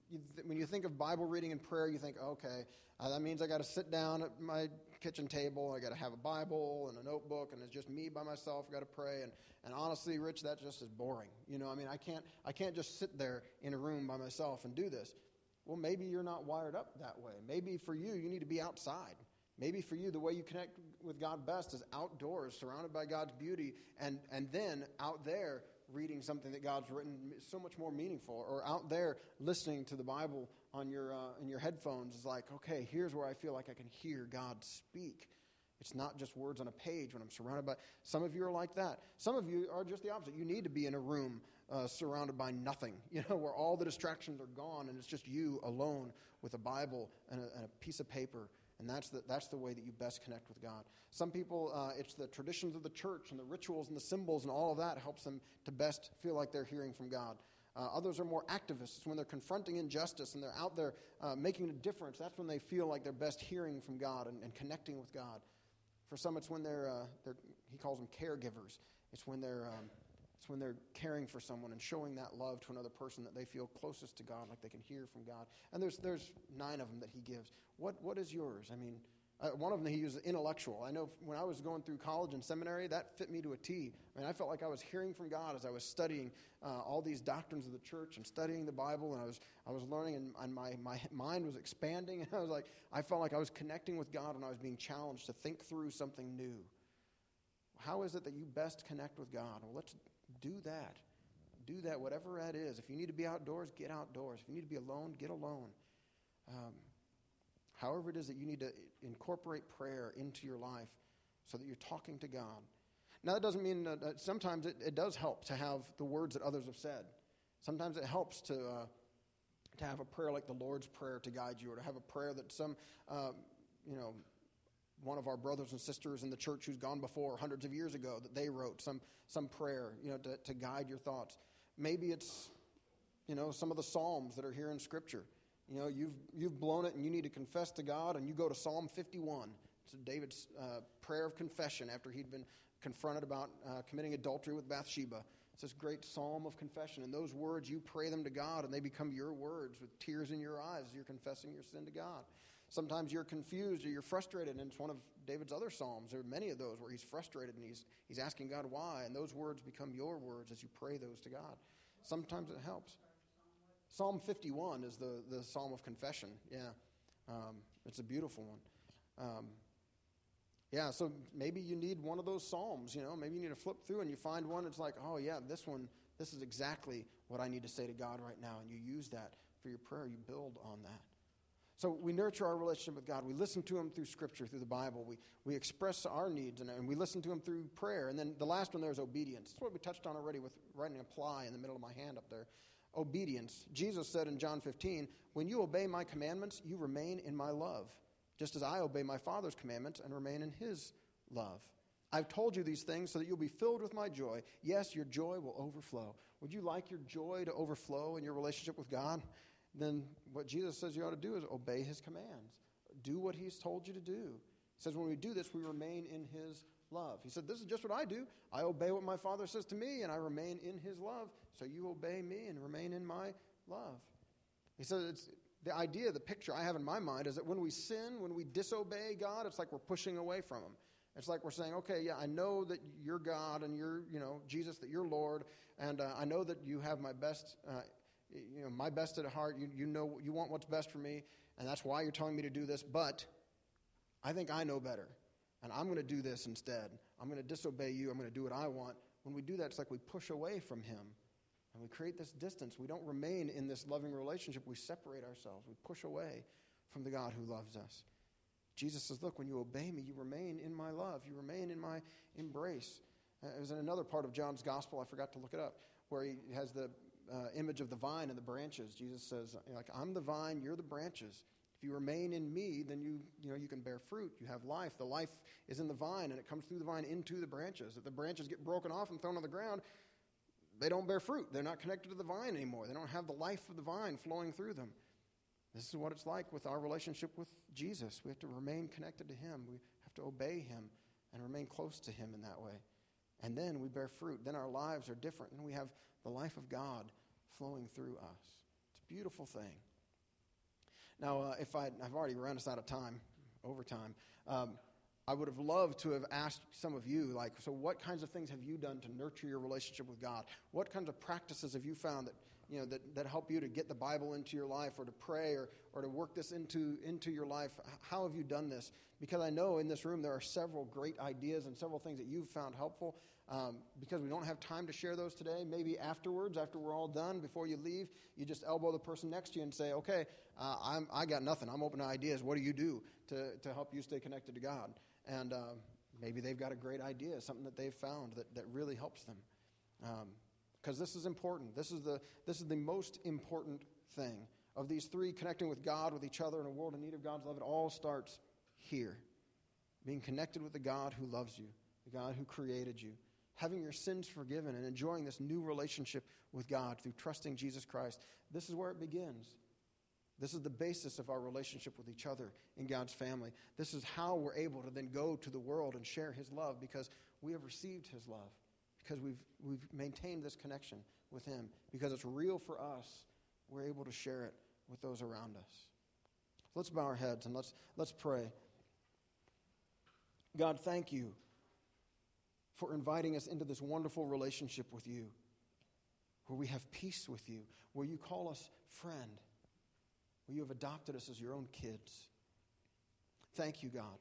you th- when you think of Bible reading and prayer, you think, okay, uh, that means I got to sit down at my kitchen table. I got to have a Bible and a notebook, and it's just me by myself. I got to pray. And, and honestly, Rich, that just is boring. You know, I mean, I can't I can't just sit there in a room by myself and do this. Well, maybe you're not wired up that way. Maybe for you, you need to be outside. Maybe for you, the way you connect with God best is outdoors, surrounded by God's beauty, and, and then out there reading something that God's written so much more meaningful, or out there listening to the Bible on your uh, in your headphones is like, okay, here's where I feel like I can hear God speak. It's not just words on a page when I'm surrounded by. Some of you are like that. Some of you are just the opposite. You need to be in a room uh, surrounded by nothing, you know, where all the distractions are gone and it's just you alone with a Bible and a, and a piece of paper. And that's the, that's the way that you best connect with God. Some people, uh, it's the traditions of the church and the rituals and the symbols and all of that helps them to best feel like they're hearing from God. Uh, others are more activists. It's when they're confronting injustice and they're out there uh, making a difference. That's when they feel like they're best hearing from God and, and connecting with God. For some, it's when they're, uh, they're he calls them caregivers. It's when they're um, it's when they're caring for someone and showing that love to another person that they feel closest to God, like they can hear from God. And there's there's nine of them that he gives. What what is yours? I mean, uh, one of them he uses intellectual. I know when I was going through college and seminary, that fit me to a T. I mean, I felt like I was hearing from God as I was studying uh, all these doctrines of the church and studying the Bible, and I was I was learning, and, and my my mind was expanding, and I was like, I felt like I was connecting with God, and I was being challenged to think through something new. How is it that you best connect with God? Well, let's do that. Do that, whatever that is. If you need to be outdoors, get outdoors. If you need to be alone, get alone. Um, however it is that you need to incorporate prayer into your life so that you're talking to God. Now, that doesn't mean that, that sometimes it, it does help to have the words that others have said. Sometimes it helps to uh, to have a prayer like the Lord's Prayer to guide you, or to have a prayer that some, uh, you know, one of our brothers and sisters in the church who's gone before hundreds of years ago, that they wrote some some prayer, you know, to, to guide your thoughts. Maybe it's, you know, some of the Psalms that are here in Scripture. You know, you've you've blown it and you need to confess to God, and you go to Psalm fifty-one. It's David's uh, prayer of confession after he'd been confronted about uh, committing adultery with Bathsheba. It's this great psalm of confession, and those words, you pray them to God, and they become your words with tears in your eyes as you're confessing your sin to God. Sometimes you're confused or you're frustrated, and it's one of David's other psalms. There are many of those where he's frustrated and he's he's asking God why, and those words become your words as you pray those to God. Sometimes it helps. Psalm fifty-one is the, the psalm of confession. Yeah, um, it's a beautiful one. Um, yeah, so maybe you need one of those psalms. You know, maybe you need to flip through and you find one that's like, oh yeah, this one, this is exactly what I need to say to God right now, and you use that for your prayer. You build on that. So we nurture our relationship with God. We listen to him through Scripture, through the Bible. We we express our needs, and, and we listen to him through prayer. And then the last one there is obedience. That's what we touched on already with writing apply in the middle of my hand up there. Obedience. Jesus said in John fifteen, when you obey my commandments, you remain in my love, just as I obey my Father's commandments and remain in his love. I've told you these things so that you'll be filled with my joy. Yes, your joy will overflow. Would you like your joy to overflow in your relationship with God? Then what Jesus says you ought to do is obey his commands. Do what he's told you to do. He says when we do this, we remain in his love. He said, this is just what I do. I obey what my Father says to me, and I remain in his love. So you obey me and remain in my love. He says it's the idea, the picture I have in my mind is that when we sin, when we disobey God, it's like we're pushing away from him. It's like we're saying, okay, yeah, I know that you're God and you're, you know, Jesus, that you're Lord, and uh, I know that you have my best uh You know, my best at heart, you, you know, you want what's best for me, and that's why you're telling me to do this, but I think I know better, and I'm going to do this instead. I'm going to disobey you. I'm going to do what I want. When we do that, it's like we push away from him, and we create this distance. We don't remain in this loving relationship. We separate ourselves. We push away from the God who loves us. Jesus says, look, when you obey me, you remain in my love. You remain in my embrace. Uh, it was in another part of John's gospel, I forgot to look it up, where he has the Uh, image of the vine and the branches. Jesus says, like, I'm the vine, you're the branches. If you remain in me, then you you know you can bear fruit. You have life. The life is in the vine, and it comes through the vine into the branches. If the branches get broken off and thrown on the ground, they don't bear fruit. They're not connected to the vine anymore. They don't have the life of the vine flowing through them. This is what it's like with our relationship with Jesus. We have to remain connected to him. We have to obey him and remain close to him in that way. And then we bear fruit. Then our lives are different, and we have the life of God flowing through us. It's a beautiful thing. Now, uh, if I, I've already run us out of time, overtime, um, I would have loved to have asked some of you, like, so what kinds of things have you done to nurture your relationship with God? What kinds of practices have you found that, you know, that, that help you to get the Bible into your life or to pray or, or to work this into, into your life? How have you done this? Because I know in this room there are several great ideas and several things that you've found helpful. Um, because we don't have time to share those today, maybe afterwards, after we're all done, before you leave, you just elbow the person next to you and say, okay, uh, I'm, I got nothing. I'm open to ideas. What do you do to, to help you stay connected to God? And uh, maybe they've got a great idea, something that they've found that, that really helps them. Because um, this is important. This is the this is the most important thing. Of these three, connecting with God, with each other, in a world in need of God's love, it all starts here. Being connected with the God who loves you, the God who created you, having your sins forgiven and enjoying this new relationship with God through trusting Jesus Christ. This is where it begins. This is the basis of our relationship with each other in God's family. This is how we're able to then go to the world and share his love, because we have received his love, because we've we've maintained this connection with him, because it's real for us. We're able to share it with those around us. So let's bow our heads and let's let's pray. God, thank you for inviting us into this wonderful relationship with you, where we have peace with you, where you call us friend, where you have adopted us as your own kids. Thank you, God.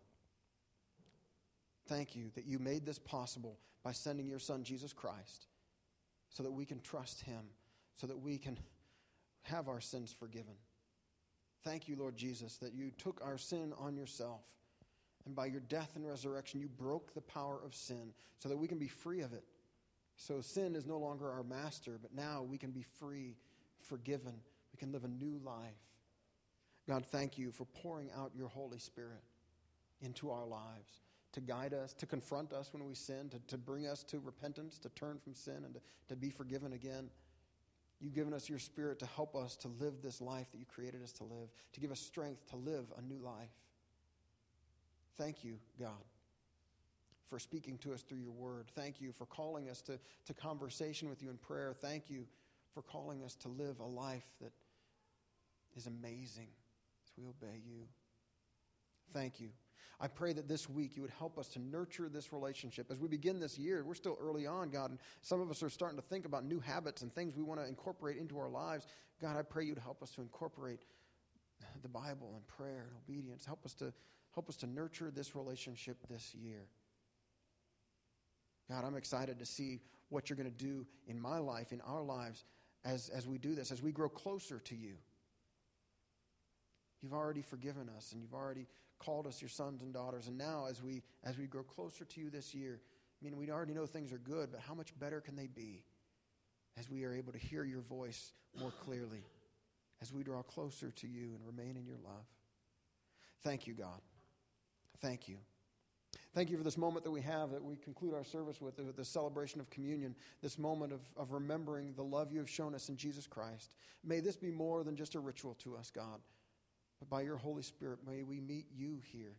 Thank you that you made this possible by sending your Son, Jesus Christ, so that we can trust him, so that we can have our sins forgiven. Thank you, Lord Jesus, that you took our sin on yourself, and by your death and resurrection, you broke the power of sin so that we can be free of it. So sin is no longer our master, but now we can be free, forgiven. We can live a new life. God, thank you for pouring out your Holy Spirit into our lives, to guide us, to confront us when we sin, to, to bring us to repentance, to turn from sin, and to, to be forgiven again. You've given us your Spirit to help us to live this life that you created us to live, to give us strength to live a new life. Thank you, God, for speaking to us through your word. Thank you for calling us to, to conversation with you in prayer. Thank you for calling us to live a life that is amazing as we obey you. Thank you. I pray that this week you would help us to nurture this relationship. As we begin this year, we're still early on, God, and some of us are starting to think about new habits and things we want to incorporate into our lives. God, I pray you'd help us to incorporate the Bible and prayer and obedience. Help us to help us to nurture this relationship this year. God, I'm excited to see what you're going to do in my life, in our lives, as, as we do this, as we grow closer to you. You've already forgiven us, and you've already called us your sons and daughters. And now, as we as we grow closer to you this year, I mean, we already know things are good, but how much better can they be as we are able to hear your voice more clearly, as we draw closer to you and remain in your love? Thank you, God. Thank you. Thank you for this moment that we have, that we conclude our service with, with the celebration of communion, this moment of, of remembering the love you have shown us in Jesus Christ. May this be more than just a ritual to us, God, but by your Holy Spirit, may we meet you here.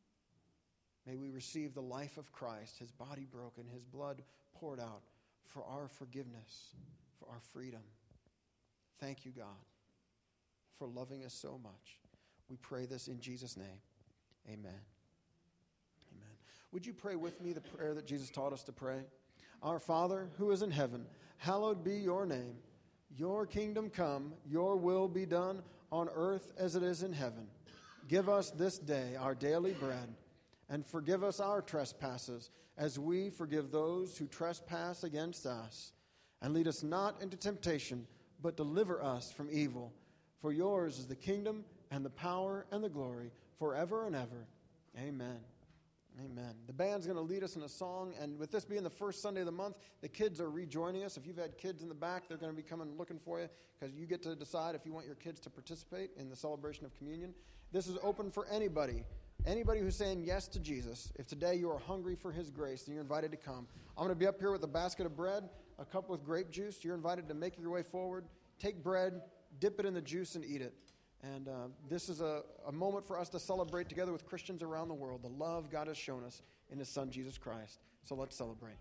May we receive the life of Christ, his body broken, his blood poured out for our forgiveness, for our freedom. Thank you, God, for loving us so much. We pray this in Jesus' name. Amen. Amen. Would you pray with me the prayer that Jesus taught us to pray? Our Father, who is in heaven, hallowed be your name. Your kingdom come, your will be done on earth as it is in heaven. Give us this day our daily bread, and forgive us our trespasses, as we forgive those who trespass against us. And lead us not into temptation, but deliver us from evil. For yours is the kingdom and the power and the glory forever and ever. Amen. Amen. The band's going to lead us in a song, and with this being the first Sunday of the month, the kids are rejoining us. If you've had kids in the back, they're going to be coming looking for you, because you get to decide if you want your kids to participate in the celebration of communion. This is open for anybody, anybody who's saying yes to Jesus. If today you are hungry for his grace, then you're invited to come. I'm going to be up here with a basket of bread, a cup with grape juice. You're invited to make your way forward, take bread, dip it in the juice, and eat it. And uh, this is a, a moment for us to celebrate together with Christians around the world the love God has shown us in his Son, Jesus Christ. So let's celebrate.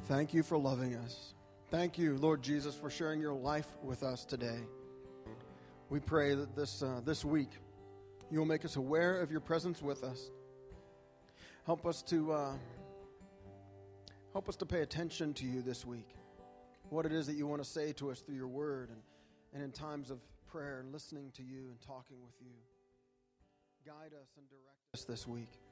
Thank you for loving us. Thank you, Lord Jesus, for sharing your life with us today. We pray that this uh, this week you will make us aware of your presence with us. Help us to uh, help us to pay attention to you this week. What it is that you want to say to us through your word and, and in times of prayer and listening to you and talking with you. Guide us and direct us this week.